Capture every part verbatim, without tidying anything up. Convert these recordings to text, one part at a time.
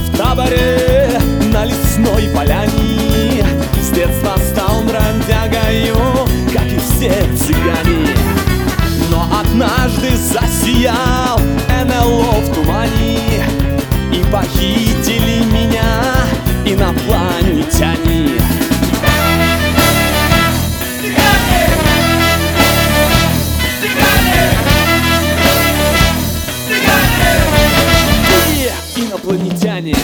в таборе на лесной поляне. С детства стал бродягою, как и все цыгане. Но однажды засиял эн эл о в тумане, и похитили меня инопланетяне. Инопланетяне.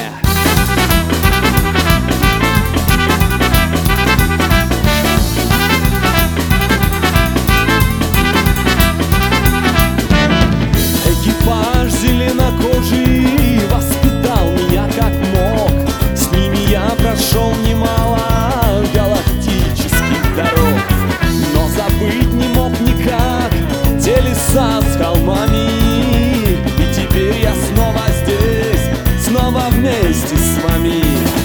Экипаж зеленокожий воспитал меня как мог. С ними я прошел немало галактических дорог, но забыть не мог никак те леса с холмами. И теперь я снова здесь, снова вместе с вами.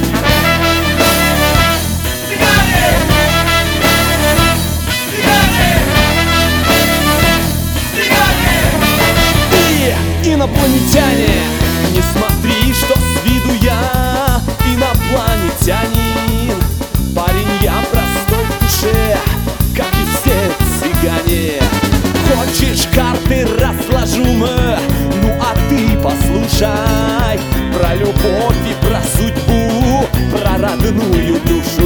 И инопланетяне, не смотри, что с виду я инопланетянин. Парень, я простой в душе, как и все цыгане. Хочешь, карты разложу мы? Ну а ты послушай про любовь и про судьбу, про родную душу.